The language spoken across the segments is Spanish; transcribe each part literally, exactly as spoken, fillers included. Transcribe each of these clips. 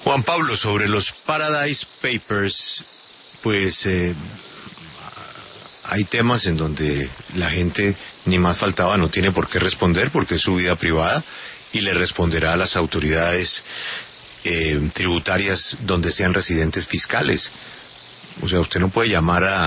Juan Pablo, sobre los Paradise Papers, pues eh, hay temas en donde la gente, ni más faltaba, no tiene por qué responder porque es su vida privada y le responderá a las autoridades eh, tributarias donde sean residentes fiscales. O sea, usted no puede llamar a,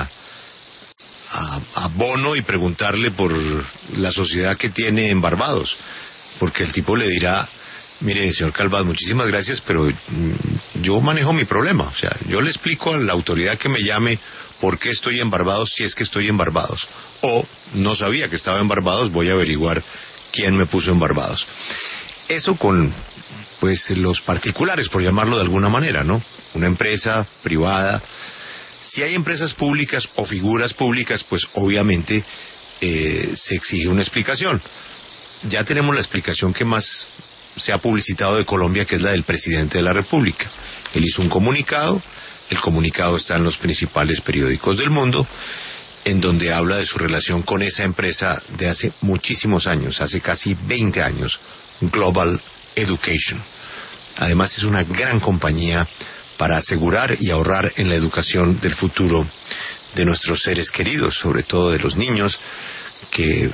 a, a Bono y preguntarle por la sociedad que tiene en Barbados, porque el tipo le dirá: mire, señor Calvás, muchísimas gracias, pero yo manejo mi problema. O sea, yo le explico a la autoridad que me llame por qué estoy en Barbados, si es que estoy en Barbados. O no sabía que estaba en Barbados, voy a averiguar quién me puso en Barbados. Eso con, pues, los particulares, por llamarlo de alguna manera, ¿no? Una empresa privada. Si hay empresas públicas o figuras públicas, pues obviamente eh, se exige una explicación. Ya tenemos la explicación que más se ha publicitado de Colombia, que es la del presidente de la República. Él hizo un comunicado, el comunicado está en los principales periódicos del mundo, en donde habla de su relación con esa empresa de hace muchísimos años, hace casi veinte años, Global Education. Además es una gran compañía para asegurar y ahorrar en la educación del futuro de nuestros seres queridos, sobre todo de los niños, que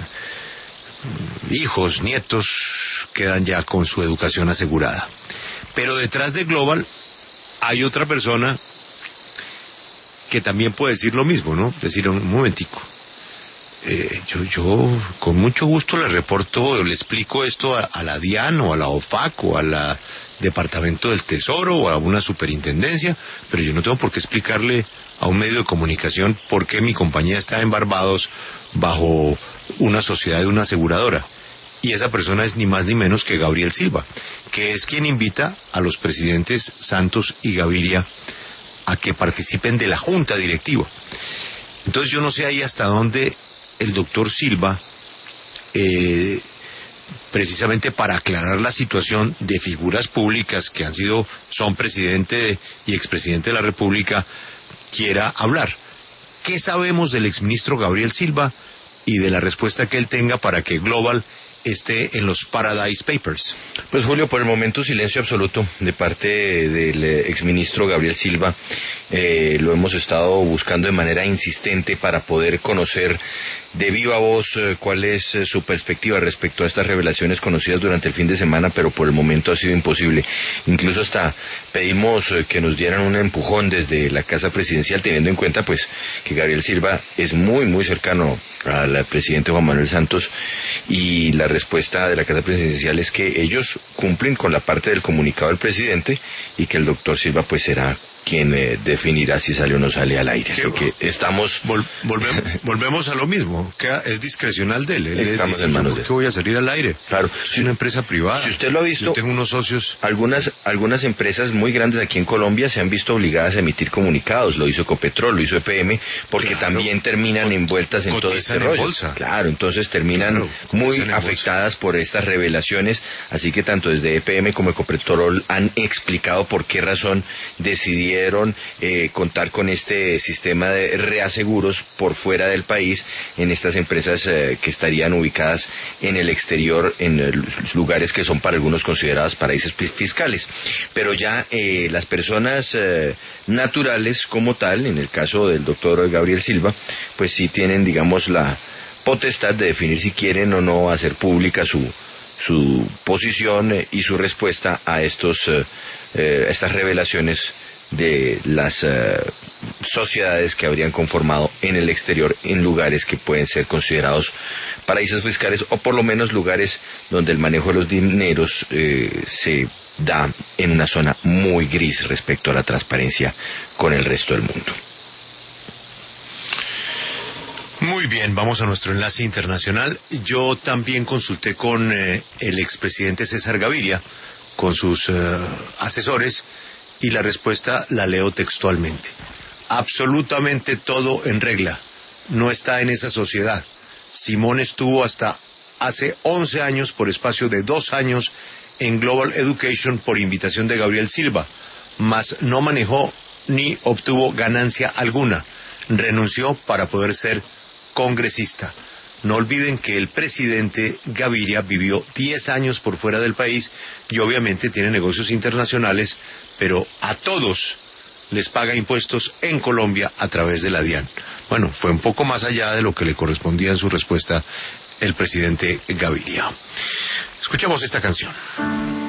hijos, nietos, quedan ya con su educación asegurada. Pero detrás de Global hay otra persona que también puede decir lo mismo, ¿no? Decir, un momentico, eh, yo, yo con mucho gusto le reporto, le explico esto a, a la DIAN o a la OFAC o a la Departamento del Tesoro o a una superintendencia, pero yo no tengo por qué explicarle a un medio de comunicación por qué mi compañía está en Barbados bajo una sociedad de una aseguradora. Y esa persona es ni más ni menos que Gabriel Silva, que es quien invita a los presidentes Santos y Gaviria a que participen de la junta directiva. Entonces yo no sé ahí hasta dónde el doctor Silva, eh, precisamente para aclarar la situación de figuras públicas que han sido, son presidente y expresidente de la República, quiera hablar. ¿Qué sabemos del exministro Gabriel Silva y de la respuesta que él tenga para que Global esté en los Paradise Papers? Pues Julio, por el momento silencio absoluto de parte del exministro Gabriel Silva. Eh, lo hemos estado buscando de manera insistente para poder conocer de viva voz eh, cuál es eh, su perspectiva respecto a estas revelaciones conocidas durante el fin de semana, pero por el momento ha sido imposible. Incluso hasta pedimos eh, que nos dieran un empujón desde la Casa Presidencial, teniendo en cuenta pues que Gabriel Silva es muy muy cercano al presidente Juan Manuel Santos, y la respuesta de la Casa Presidencial es que ellos cumplen con la parte del comunicado del presidente y que el doctor Silva pues será quien eh, definirá si sale o no sale al aire. Así que estamos... Vol volvemos, volvemos a lo mismo, que es discrecional de él. Él estamos dice, en manos ¿por de qué voy a salir al aire? Claro. Es una empresa privada. Si usted lo ha visto... Yo tengo unos socios... Algunas, algunas empresas muy grandes aquí en Colombia se han visto obligadas a emitir comunicados. Lo hizo Ecopetrol, lo hizo E P M, porque claro, también terminan Cot envueltas en todo este rollo. Bolsa. Claro, entonces terminan claro, muy afectadas por estas revelaciones. Así que tanto desde E P M como Ecopetrol han explicado por qué razón decidieron... Eh, Eh, contar con este sistema de reaseguros por fuera del país en estas empresas eh, que estarían ubicadas en el exterior, en eh, lugares que son para algunos considerados paraísos fiscales. Pero ya eh, las personas eh, naturales como tal, en el caso del doctor Gabriel Silva, pues sí tienen, digamos, la potestad de definir si quieren o no hacer pública su su posición eh, y su respuesta a estos eh, eh, estas revelaciones de las uh, sociedades que habrían conformado en el exterior en lugares que pueden ser considerados paraísos fiscales, o por lo menos lugares donde el manejo de los dineros eh, se da en una zona muy gris respecto a la transparencia con el resto del mundo. Muy bien, vamos a nuestro enlace internacional. Yo también consulté con eh, el expresidente César Gaviria, con sus eh, asesores, y la respuesta la leo textualmente. Absolutamente todo en regla. No está en esa sociedad. Simón estuvo hasta hace once años, por espacio de dos años, en Global Education por invitación de Gabriel Silva, mas no manejó ni obtuvo ganancia alguna. Renunció para poder ser congresista. No olviden que el presidente Gaviria vivió diez años por fuera del país y obviamente tiene negocios internacionales, pero a todos les paga impuestos en Colombia a través de la DIAN. Bueno, fue un poco más allá de lo que le correspondía en su respuesta el presidente Gaviria. Escuchamos esta canción.